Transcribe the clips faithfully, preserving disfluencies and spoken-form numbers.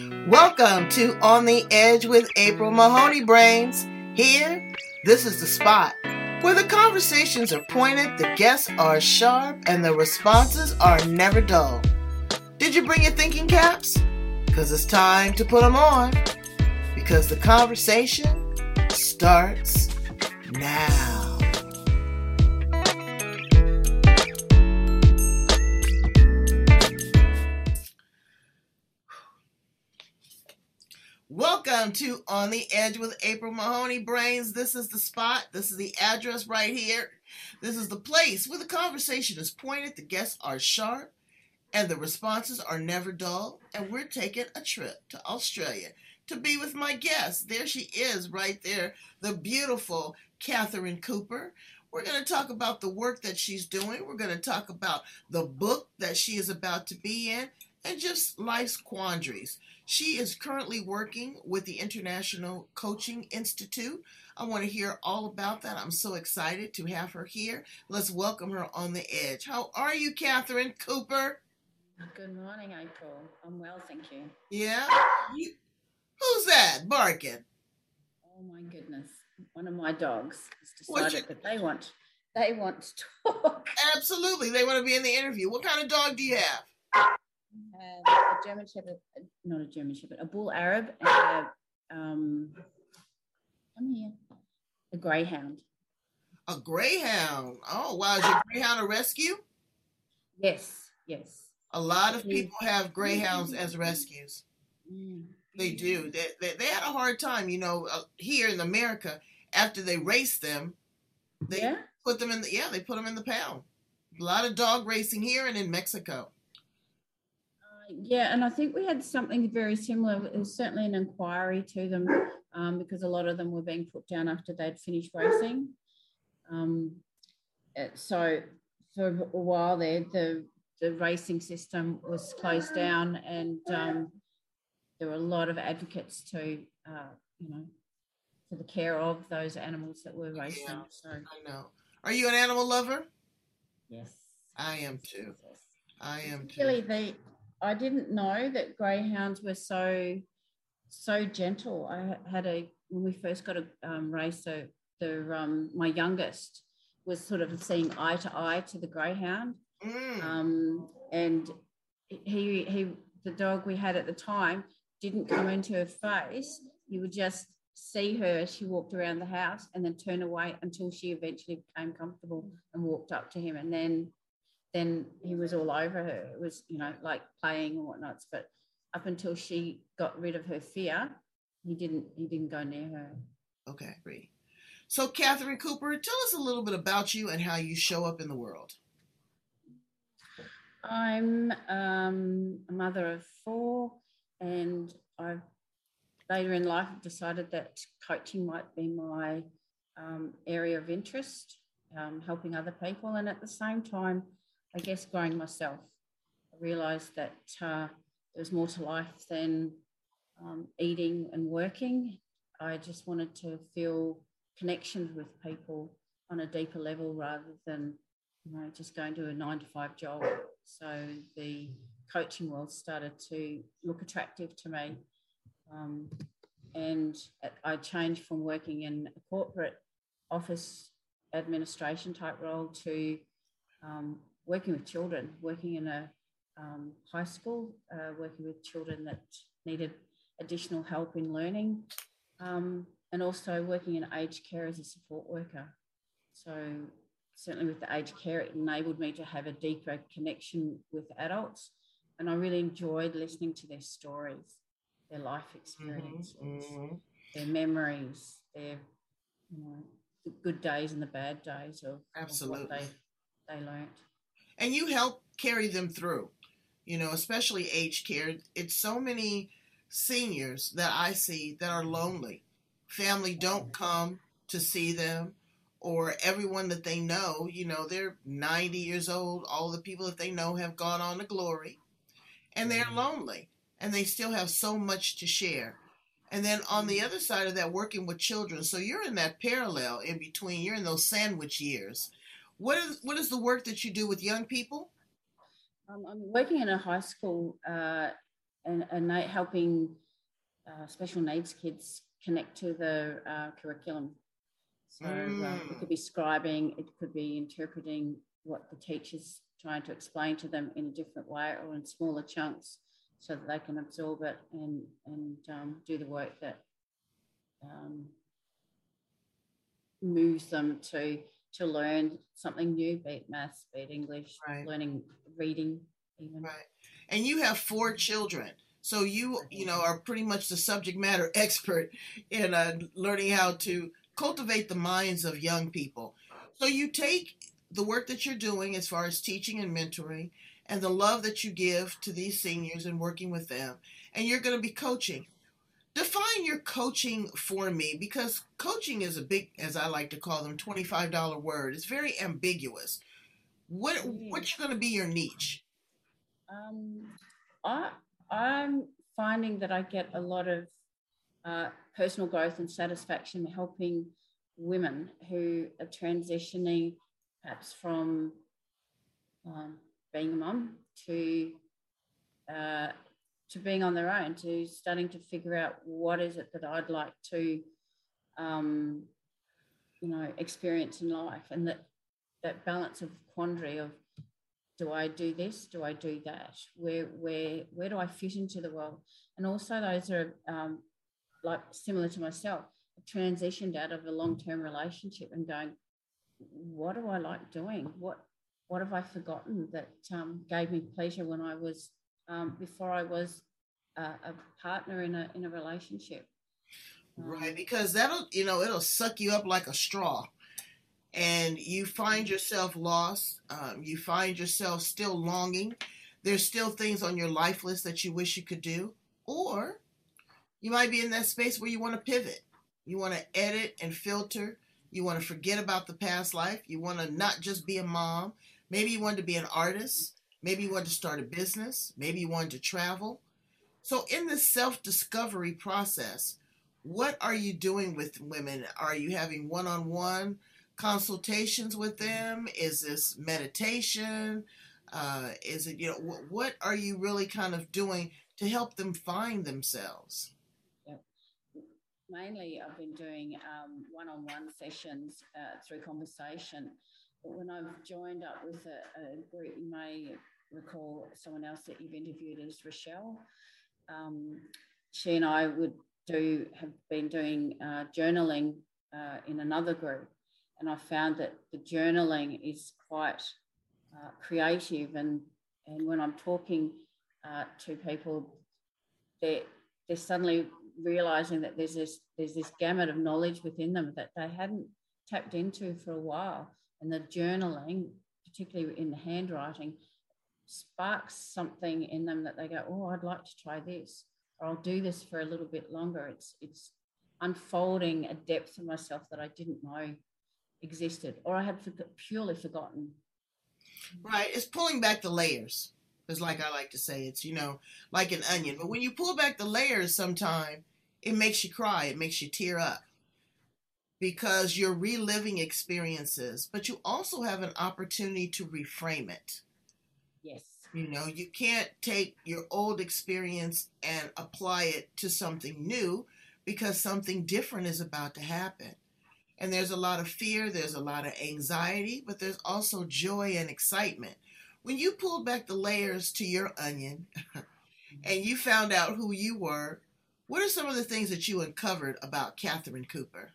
Welcome to On the Edge with April Mahoney Brains. Here, this is the spot where the conversations are pointed, the guests are sharp, and the responses are never dull. Did you bring your thinking caps? Because it's time to put them on. Because the conversation starts now. Welcome to On the Edge with April Mahoney Brains. This is the spot. This is the address right here. This is the place where the conversation is pointed, the guests are sharp, and the responses are never dull. And we're taking a trip to Australia to be with my guest. There she is right there, the beautiful Catherine Cooper. We're going to talk about the work that she's doing. We're going to talk about the book that she is about to be in and just life's quandaries. She is currently working with the International Coaching Institute. I want to hear all about that. I'm so excited to have her here. Let's welcome her on the edge. How are you, Catherine Cooper? Good morning, April. I'm well, thank you. Yeah? You, who's that barking? Oh my goodness. One of my dogs has What's decided your- that they want they want to talk. Absolutely. They want to be in the interview. What kind of dog do you have? Uh, a German Shepherd, not a German Shepherd, a Bull Arab and a, um, come here, a Greyhound. A Greyhound. Oh, wow. Is your Greyhound a rescue? Yes, yes. A lot of people have Greyhounds as rescues. Mm. They do. They, they, they had a hard time, you know, uh, here in America. After they raced them, they Yeah? put them in the, yeah, they put them in the pound. A lot of dog racing here and in Mexico. Uh, yeah, and I think we had something very similar. There was certainly an inquiry to them um, because a lot of them were being put down after they'd finished racing. Um, uh, so for a while there, the the racing system was closed down, and um, there were a lot of advocates to, uh, you know, for the care of those animals that were racing. Yeah, So I know. Are you an animal lover? yes, I am too. yes. I am too. Really, the I didn't know that greyhounds were so so gentle. I had a when we first got a um, race, so the um, my youngest was sort of seeing eye to eye to the greyhound, Mm. um, and he he the dog we had at the time didn't come into her face. You would just see her as she walked around the house and then turn away until she eventually became comfortable and walked up to him, and then. Then he was all over her. It was, you know, like playing and whatnot. But up until she got rid of her fear, he didn't. He didn't go near her. Okay, great. So, Catherine Cooper, tell us a little bit about you and how you show up in the world. I'm um, a mother of four, and I've later in life decided that coaching might be my um, area of interest, um, helping other people, and at the same time, I guess growing myself. I realised that uh, there's more to life than um, eating and working. I just wanted to feel connections with people on a deeper level rather than, you know, just going to a nine to five job. So the coaching world started to look attractive to me. Um, and I changed from working in a corporate office administration type role to um, working with children, working in a um, high school, uh, working with children that needed additional help in learning, um, and also working in aged care as a support worker. So certainly with the aged care, it enabled me to have a deeper connection with adults, and I really enjoyed listening to their stories, their life experiences, Mm-hmm. their memories, their, you know, the good days and the bad days of, Absolutely. of what they, they learnt. And you help carry them through, you know, especially aged care. It's so many seniors that I see that are lonely. Family don't come to see them, or everyone that they know, you know, they're ninety years old. All the people that they know have gone on to glory, and they're lonely, and they still have so much to share. And then on the other side of that, working with children. So you're in that parallel in between. You're in those sandwich years. What is what is the work that you do with young people? Um, I'm working in a high school, uh, and, and helping uh, special needs kids connect to the uh, curriculum. So mm. um, it could be scribing, it could be interpreting what the teacher's trying to explain to them in a different way or in smaller chunks so that they can absorb it and, and um, do the work that um, moves them to to learn something new, be it maths, be it English, right. learning reading even. Right. And you have four children. So you, you know, are pretty much the subject matter expert in uh, learning how to cultivate the minds of young people. So you take the work that you're doing as far as teaching and mentoring and the love that you give to these seniors and working with them, and you're going to be coaching. Define your coaching for me, because coaching is a big, as I like to call them, twenty-five dollar word. It's very ambiguous. What what's going to be your niche? Um, I, I'm finding that I get a lot of uh, personal growth and satisfaction helping women who are transitioning perhaps from um, being a mum to uh, to being on their own, to starting to figure out what is it that I'd like to, um, you know, experience in life, and that that balance of quandary of, do I do this? Do I do that? Where where where do I fit into the world? And also those are um, like similar to myself, transitioned out of a long-term relationship and going, what do I like doing? What what have I forgotten that um, gave me pleasure when I was um, before I was a, a partner in a in a relationship? Right, because that'll, you know, it'll suck you up like a straw, and you find yourself lost. Um, you find yourself still longing. There's still things on your life list that you wish you could do, or you might be in that space where you want to pivot. You want to edit and filter. You want to forget about the past life. You want to not just be a mom. Maybe you want to be an artist. Maybe you want to start a business. Maybe you want to travel. So in this self-discovery process, what are you doing with women? Are you having one-on-one consultations with them? Is this meditation? Uh, is it, you know, wh- what are you really kind of doing to help them find themselves? Yep. Mainly I've been doing um, one-on-one sessions uh, through conversation. But when I've joined up with a, a group, you may recall someone else that you've interviewed is Rochelle. Um, she and I would do have been doing uh, journaling uh, in another group, and I found that the journaling is quite uh, creative, and and when I'm talking uh, to people, they're they're suddenly realising that there's this there's this gamut of knowledge within them that they hadn't tapped into for a while, and the journaling, particularly in the handwriting, sparks something in them that they go, oh, I'd like to try this, or I'll do this for a little bit longer. It's it's unfolding a depth of myself that I didn't know existed, or I had for, purely forgotten. Right. It's pulling back the layers. It's like I like to say, it's, you know, like an onion. But when you pull back the layers sometime, it makes you cry. It makes you tear up because you're reliving experiences, but you also have an opportunity to reframe it. Yes. You know, you can't take your old experience and apply it to something new because something different is about to happen. And there's a lot of fear, there's a lot of anxiety, but there's also joy and excitement. When you pulled back the layers to your onion and you found out who you were, what are some of the things that you uncovered about Catherine Cooper?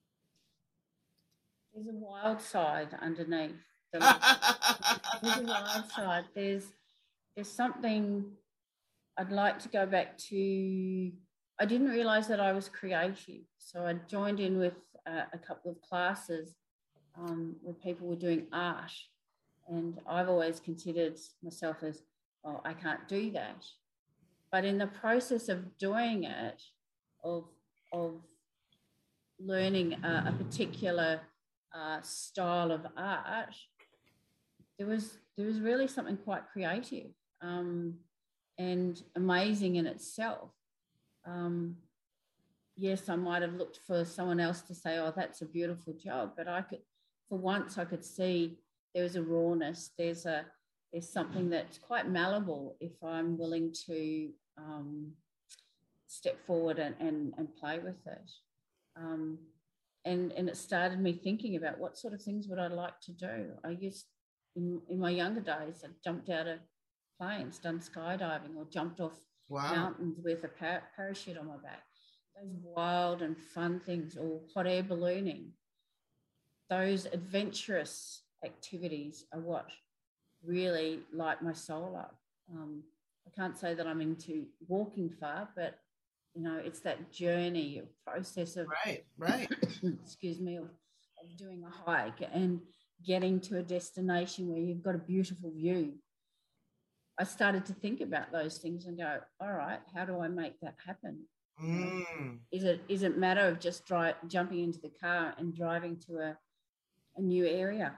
There's a wild side underneath. The, there's a wild side. There's there's something I'd like to go back to. I didn't realise that I was creative, so I joined in with uh, a couple of classes um, where people were doing art, and I've always considered myself as, oh, I can't do that. But in the process of doing it, of of learning a, a particular uh, style of art, there was there was really something quite creative um, and amazing in itself. Um, yes, I might have looked for someone else to say, oh, that's a beautiful job, but I could, for once, I could see there was a rawness. There's a there's something that's quite malleable if I'm willing to um, step forward and, and, and play with it. Um, and, and it started me thinking about what sort of things would I like to do. I used, in, in my younger days, I jumped out of planes, done skydiving, or jumped off wow. mountains with a par- parachute on my back. Those wild and fun things, or hot air ballooning. Those adventurous activities are what really light my soul up. Um, I can't say that I'm into walking far, but, you know, it's that journey, process of, right, right. excuse me, of, of doing a hike and getting to a destination where you've got a beautiful view. I started to think about those things and go, all right, how do I make that happen? Mm. Is it is it a matter of just dri- jumping into the car and driving to a, a new area,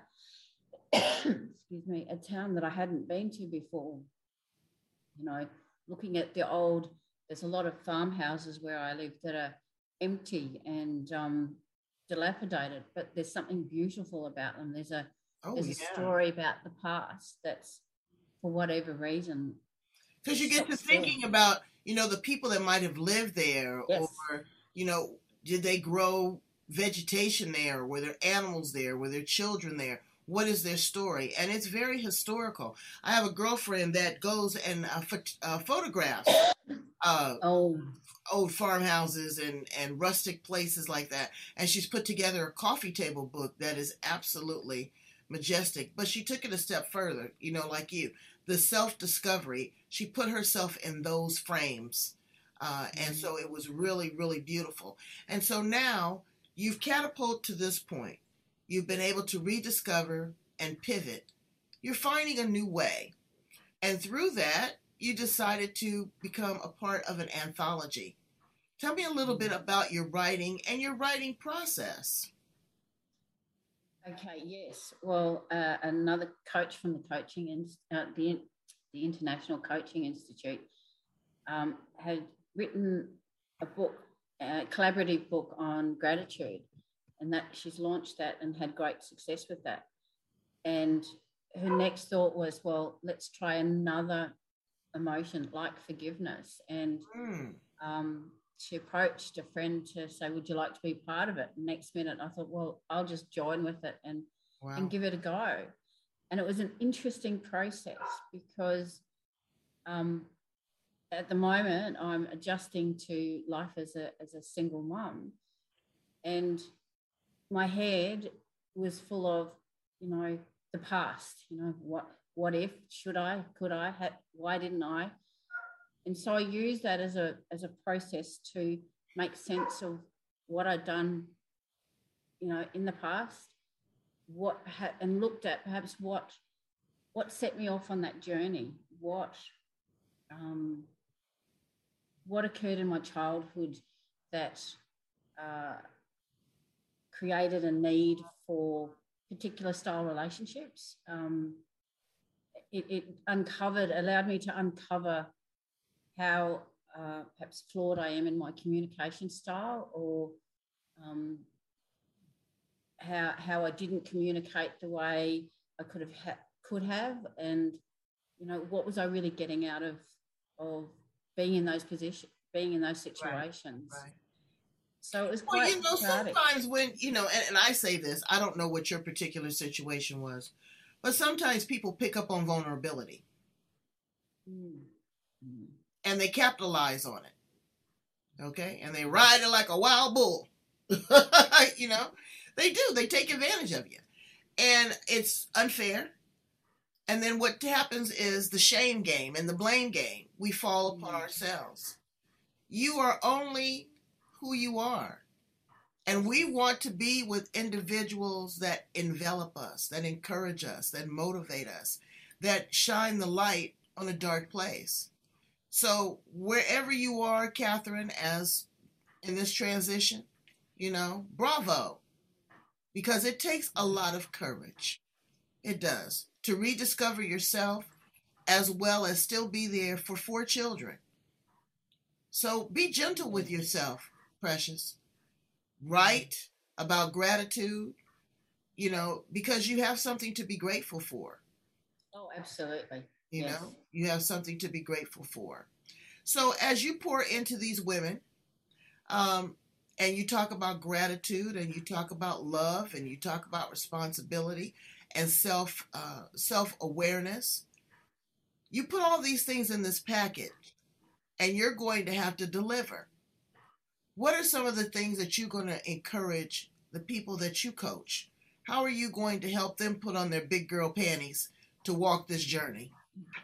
excuse me, a town that I hadn't been to before? You know, looking at the old, there's a lot of farmhouses where I live that are empty and um, dilapidated, but there's something beautiful about them. There's a oh, there's yeah. a story about the past that's, for whatever reason. Because you get to thinking still. about, you know, the people that might have lived there, yes. or, you know, did they grow vegetation there? Were there animals there? Were there children there? What is their story? And it's very historical. I have a girlfriend that goes and uh, ph- uh, photographs uh, oh. old farmhouses and, and rustic places like that. And she's put together a coffee table book that is absolutely majestic. But she took it a step further, you know, like you. The self-discovery, she put herself in those frames. Uh, and so it was really, really beautiful. And so now you've catapulted to this point. You've been able to rediscover and pivot. You're finding a new way. And through that, you decided to become a part of an anthology. Tell me a little bit about your writing and your writing process. Okay, yes. Well, uh, another coach from the coaching in, uh, the the International Coaching Institute um, had written a book, a collaborative book on gratitude, and that she's launched that and had great success with that. And her next thought was, well, let's try another emotion like forgiveness. And mm. um, she approached a friend to say, would you like to be part of it? And next minute I thought, well, I'll just join with it and, wow. and give it a go. And it was an interesting process because um, at the moment I'm adjusting to life as a, as a single mum, and my head was full of, you know, the past, you know, what, what if, should I, could I, have, why didn't I? And so I used that as a as a process to make sense of what I'd done, you know, in the past, what and looked at perhaps what what set me off on that journey, what um, what occurred in my childhood that uh, created a need for particular style relationships. Um, it, it uncovered, allowed me to uncover how uh, perhaps flawed I am in my communication style, or um, how how I didn't communicate the way I could have ha- could have, and you know, what was I really getting out of of being in those positions, being in those situations. Right, right. So it was well, quite you know, cathartic. Sometimes when, you know, and, and I say this, I don't know what your particular situation was, but sometimes people pick up on vulnerability. Mm. Mm. And they capitalize on it, okay? And they ride it like a wild bull. You know, they do. They take advantage of you. And it's unfair. And then what happens is the shame game and the blame game. We fall upon ourselves. You are only who you are. And we want to be with individuals that envelop us, that encourage us, that motivate us, that shine the light on a dark place. So wherever you are, Catherine, as in this transition, you know, bravo. Because it takes a lot of courage. It does. To rediscover yourself as well as still be there for four children. So be gentle with yourself, precious. Write about gratitude, you know, because you have something to be grateful for. Oh, absolutely. You yes. know, you have something to be grateful for. So as you pour into these women, um, and you talk about gratitude, and you talk about love, and you talk about responsibility and self uh, self awareness, you put all these things in this package, and you're going to have to deliver. What are some of the things that you're going to encourage the people that you coach? How are you going to help them put on their big girl panties to walk this journey?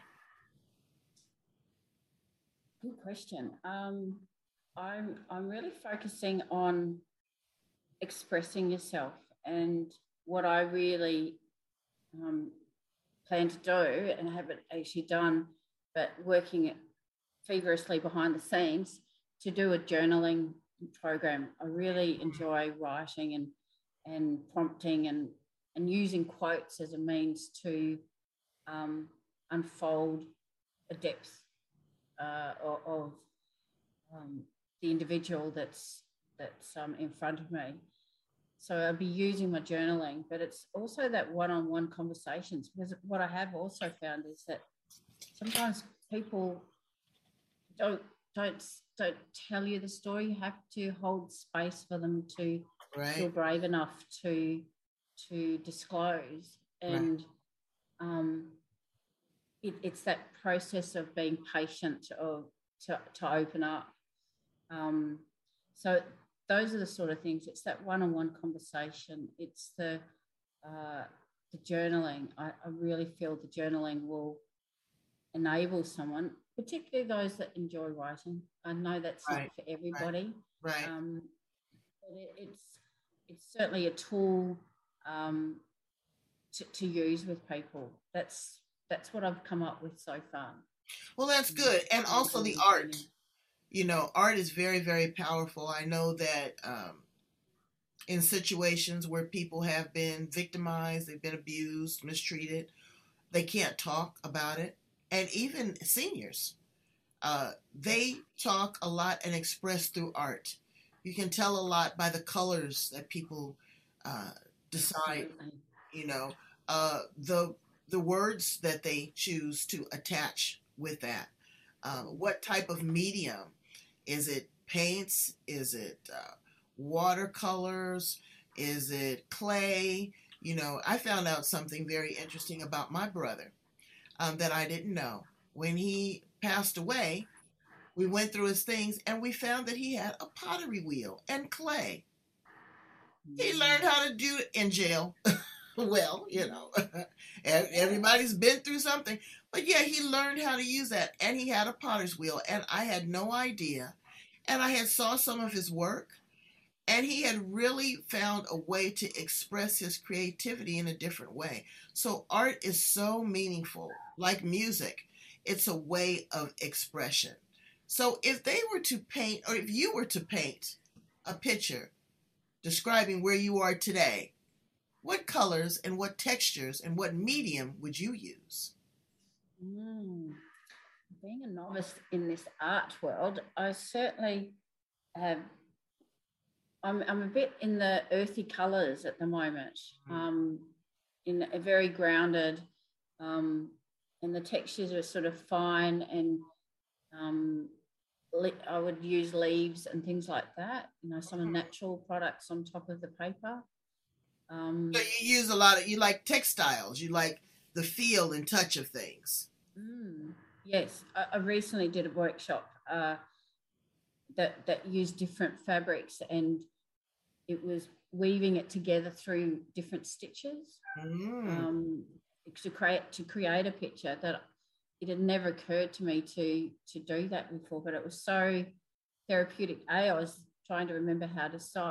Good question. Um, I'm I'm really focusing on expressing yourself, and what I really um, plan to do, and I haven't actually done, but working feverishly behind the scenes to do a journaling program. I really enjoy writing and and prompting and and using quotes as a means to um, unfold a depth uh, of, of um, the individual that's that's um, in front of me. So I'll be using my journaling, but it's also that one-on-one conversations, because what I have also found is that sometimes people don't don't don't tell you the story. You have to hold space for them to right. feel brave enough to to disclose, and right. um, it, it's that process of being patient of to to open up. Um, so those are the sort of things. It's that one-on-one conversation. It's the uh, the journaling. I, I really feel the journaling will enable someone, particularly those that enjoy writing. I know that's right. not for everybody. Right. right. Um, but it, it's it's certainly a tool um, to, to use with people. That's that's what I've come up with so far. Well, that's good. And also the art. You know, art is very, very powerful. I know that um, in situations where people have been victimized, they've been abused, mistreated, they can't talk about it. And even seniors, uh, they talk a lot and express through art. You can tell a lot by the colors that people uh, decide, you know, uh, the the words that they choose to attach with that. Uh, what type of medium? Is it paints? Is it uh, watercolors? Is it clay? You know, I found out something very interesting about my brother um, that I didn't know. When he passed away, we went through his things and we found that he had a pottery wheel and clay. He learned how to do it in jail. Well, you know, everybody's been through something. But yeah, he learned how to use that, and he had a potter's wheel, and I had no idea. And I had saw some of his work, and he had really found a way to express his creativity in a different way. So art is so meaningful, like music. It's a way of expression. So if they were to paint, or if you were to paint a picture describing where you are today, what colors and what textures and what medium would you use? Mm. Being a novice in this art world, I certainly have, I'm, I'm a bit in the earthy colours at the moment, mm. um, in a very grounded, um, and the textures are sort of fine, and um, I would use leaves and things like that, you know, some natural products on top of the paper. Um, so you use a lot of, you like textiles, you like the feel and touch of things. Mm, yes, I, I recently did a workshop uh, that, that used different fabrics, and it was weaving it together through different stitches mm. um, to create to create a picture that it had never occurred to me to to do that before, but it was so therapeutic. A, I was trying to remember how to sew.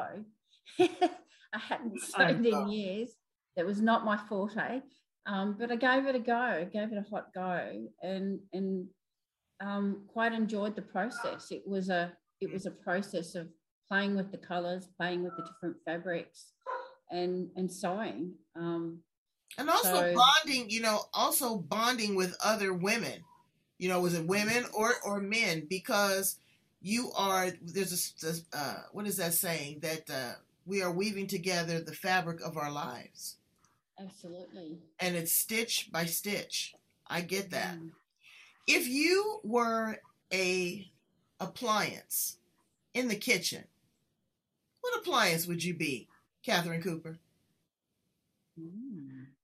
I hadn't sewn in years. That was not my forte, um, but I gave it a go. I gave it a hot go, and and um, quite enjoyed the process. It was a it was a process of playing with the colours, playing with the different fabrics, and and sewing. Um, and also so, bonding, you know, also bonding with other women. You know, was it women or or men? Because you are there's a uh, what is that saying that. Uh, We are weaving together the fabric of our lives. Absolutely. And it's stitch by stitch. I get that. Mm. If you were a appliance in the kitchen, what appliance would you be, Catherine Cooper? Mm.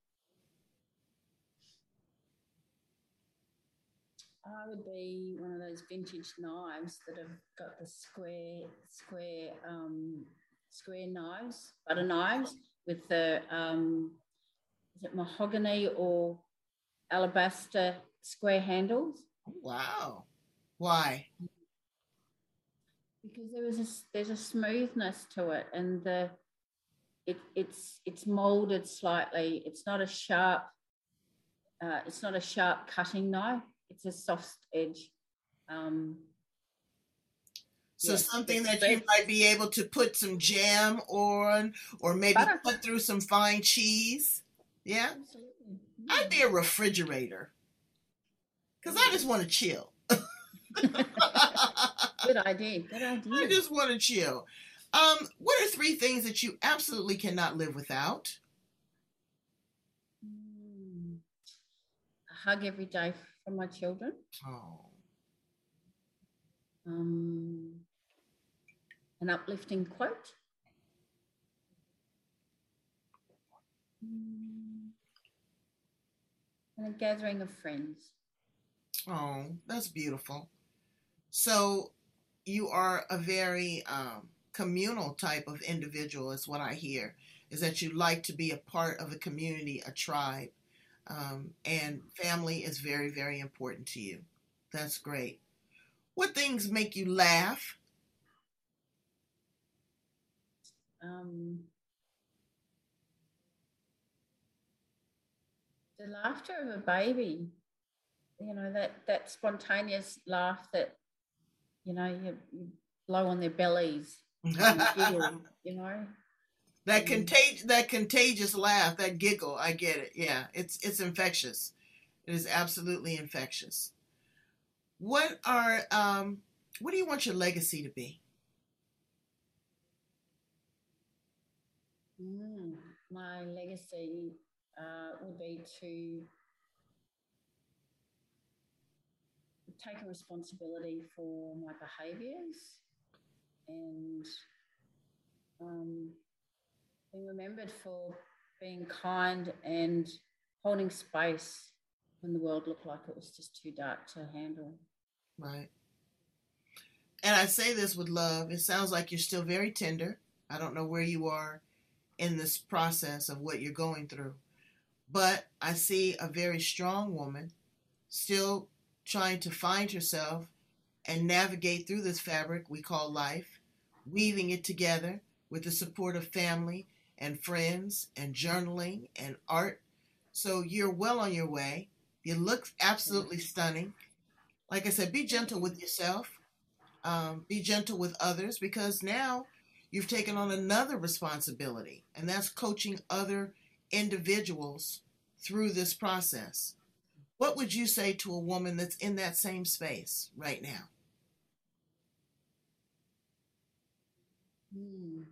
I would be one of those vintage knives that have got the square, square, um, square knives, butter knives with the um, is it mahogany or alabaster square handles? Wow. Why? Because there was a, there's a smoothness to it, and the it, it's it's molded slightly. It's not a sharp. Uh, it's not a sharp cutting knife. It's a soft edge. Um, So yes, something that you bread, might be able to put some jam on, or maybe butter. cut through some fine cheese. Yeah, Absolutely. I'd be a refrigerator because I just want to chill. Good idea. Good I idea. just want to chill. Um, what are three things that you absolutely cannot live without? Mm. A hug every day from my children. Oh, Um, an uplifting quote. Mm. And a gathering of friends. oh, that's beautiful. So you are a very um, communal type of individual, is what I hear. Is that you like to be a part of a community, a tribe, um, and family is very, very important to you. That's great. What things make you laugh? Um, the laughter of a baby. You know, that that spontaneous laugh that, you know, you, you blow on their bellies and giggle, you know. That Um, contag- that contagious laugh, that giggle, I get it. Yeah, it's it's infectious. It is absolutely infectious. What are um what do you want your legacy to be? mm, my legacy uh, would be to take a responsibility for my behaviours and um, being remembered for being kind and holding space when the world looked like it was just too dark to handle. Right. And I say this with love. It sounds like you're still very tender. I don't know where you are in this process of what you're going through. But I see a very strong woman still trying to find herself and navigate through this fabric we call life, weaving it together with the support of family and friends and journaling and art. So you're well on your way. You look absolutely stunning. Like I said, be gentle with yourself, um, be gentle with others, because now you've taken on another responsibility, and that's coaching other individuals through this process. What would you say to a woman that's in that same space right now? Mm.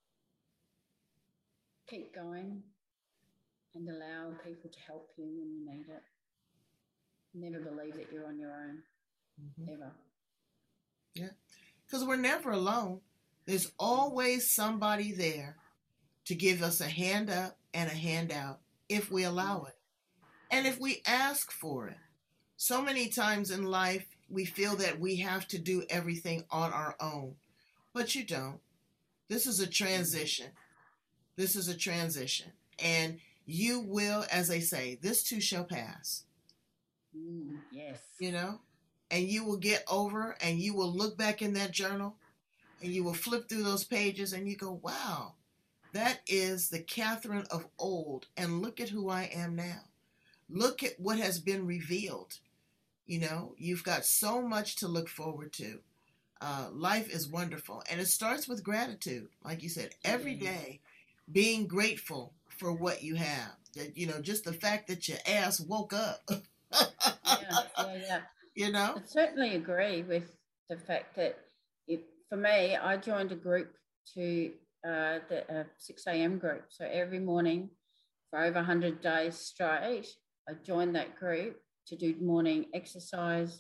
Keep going and allow people to help you when you need it. Never believe that you're on your own, mm-hmm. ever. Yeah, because we're never alone. There's always somebody there to give us a hand up and a hand out if we allow it and if we ask for it. So many times in life, we feel that we have to do everything on our own, but you don't. This is a transition. This is a transition. And you will, as they say, this too shall pass. Mm, yes. You know? And you will get over and you will look back in that journal and you will flip through those pages and you go, wow, that is the Catherine of old. And look at who I am now. Look at what has been revealed. You know, you've got so much to look forward to. Uh, life is wonderful. And it starts with gratitude. Like you said, every day being grateful for what you have. That, you know, just the fact that your ass woke up. yeah, yeah, yeah. You know? I certainly agree with the fact that it, for me, I joined a group to uh, the uh, six a.m. group. So every morning for over one hundred days straight, I joined that group to do morning exercise,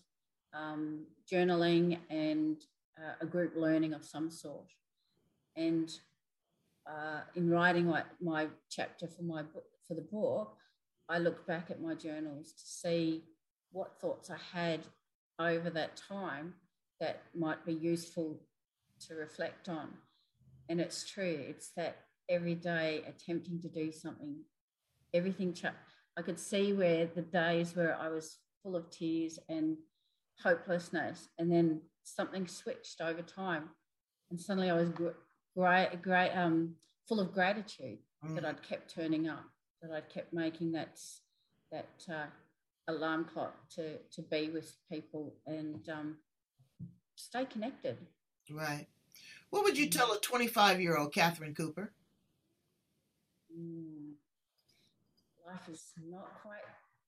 um, journaling and uh, a group learning of some sort. And uh, in writing my, my chapter for my book, for the book, I looked back at my journals to see what thoughts I had over that time that might be useful to reflect on. And it's true, it's that every day attempting to do something, everything. Ch- I could see where the days where I was full of tears and hopelessness, and then something switched over time, and suddenly I was great, great, um, full of gratitude mm. that I'd kept turning up, that I'd kept making that that uh, alarm clock to to be with people and um, stay connected. Right. What would you tell a twenty-five-year-old Catherine Cooper? Mm. Life is not quite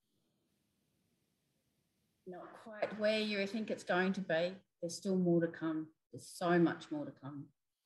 not quite where you think it's going to be. There's still more to come. There's so much more to come.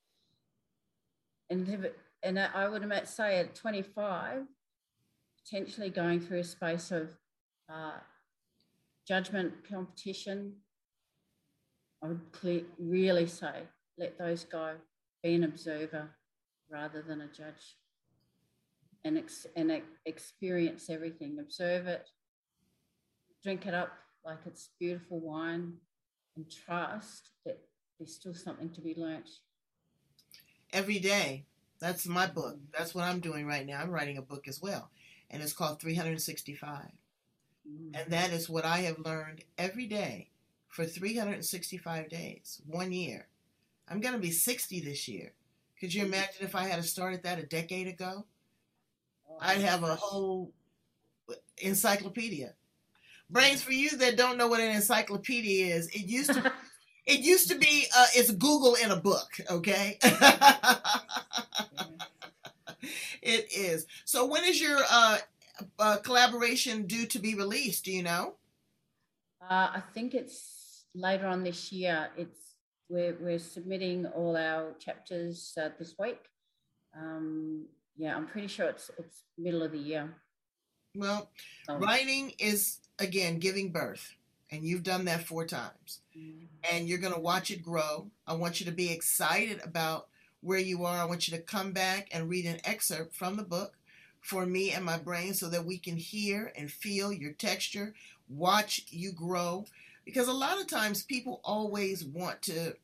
And and I would say at twenty-five, potentially going through a space of uh, judgment, competition, I would clear, really say, let those go. Be an observer rather than a judge. And, ex- and experience everything. Observe it, drink it up like it's beautiful wine, and trust that there's still something to be learnt. Every day. That's my book. That's what I'm doing right now. I'm writing a book as well. And it's called three hundred sixty-five. Mm. And that is what I have learned every day for three hundred sixty-five days, one year. I'm going to be sixty this year. Could you imagine if I had started that a decade ago? I'd have a whole encyclopedia. Brains, for you that don't know what an encyclopedia is, it used to it used to be uh, it's Google in a book, okay? It is. So when is your uh, uh, collaboration due to be released? Do you know? Uh, I think it's later on this year. It's we're we're submitting all our chapters uh, this week. Um, yeah, I'm pretty sure it's it's middle of the year. Well, oh. Writing is, again, giving birth, and you've done that four times. Mm-hmm. And you're going to watch it grow. I want you to be excited about where you are. I want you to come back and read an excerpt from the book for me and my brain so that we can hear and feel your texture, watch you grow. Because a lot of times people always want to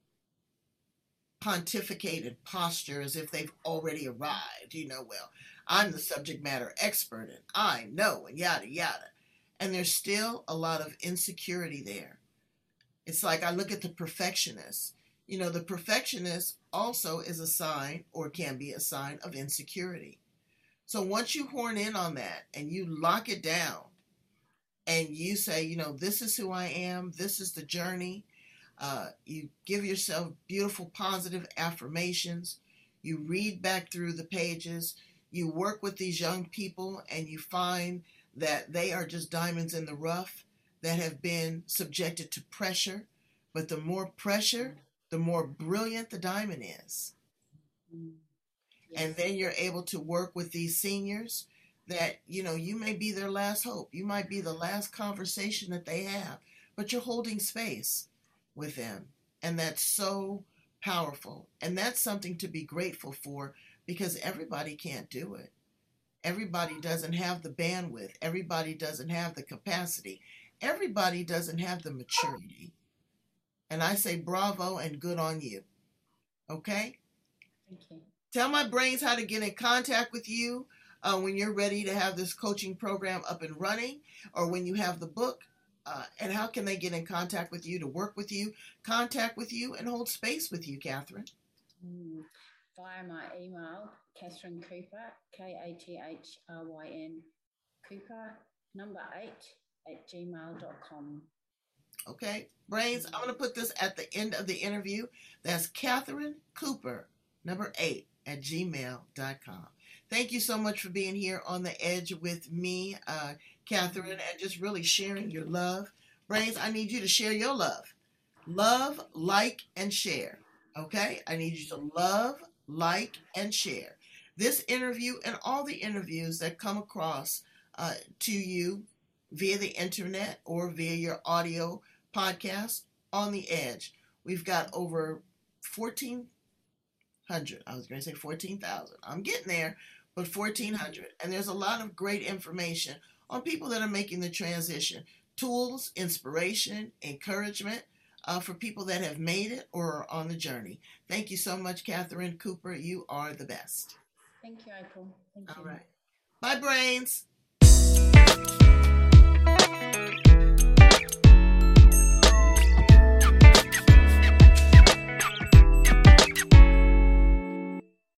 pontificate and posture as if they've already arrived. You know, well, I'm the subject matter expert and I know and yada, yada. And there's still a lot of insecurity there. It's like I look at the perfectionist. You know, the perfectionist also is a sign or can be a sign of insecurity. So once you horn in on that and you lock it down and you say, you know, this is who I am, this is the journey, uh, you give yourself beautiful positive affirmations, you read back through the pages, you work with these young people and you find that they are just diamonds in the rough that have been subjected to pressure. But the more pressure, the more brilliant the diamond is. Yes. And then you're able to work with these seniors that, you know, you may be their last hope. You might be the last conversation that they have, but you're holding space with them. And that's so powerful. And that's something to be grateful for because everybody can't do it. Everybody doesn't have the bandwidth. Everybody doesn't have the capacity. Everybody doesn't have the maturity. And I say bravo and good on you. Okay? Thank you. Tell my brains how to get in contact with you uh, when you're ready to have this coaching program up and running or when you have the book. Uh, and how can they get in contact with you to work with you, contact with you, and hold space with you, Catherine? Mm, via my email, Catherine Cooper, K A T H R Y N, Cooper, number eight, at gmail dot com. Okay, Brains, I'm going to put this at the end of the interview. That's Catherine Cooper, number eight, at gmail dot com. Thank you so much for being here on The Edge with me, uh, Catherine, and just really sharing your love. Brains, I need you to share your love. Love, like, and share. Okay? I need you to love, like, and share. This interview and all the interviews that come across uh, to you via the internet or via your audio podcast, On the Edge. We've got over fourteen hundred. I was going to say fourteen thousand. I'm getting there, but fourteen hundred. And there's a lot of great information on people that are making the transition. Tools, inspiration, encouragement uh, for people that have made it or are on the journey. Thank you so much, Catherine Cooper. You are the best. Thank you, April. Thank you. All right. Bye, Brains.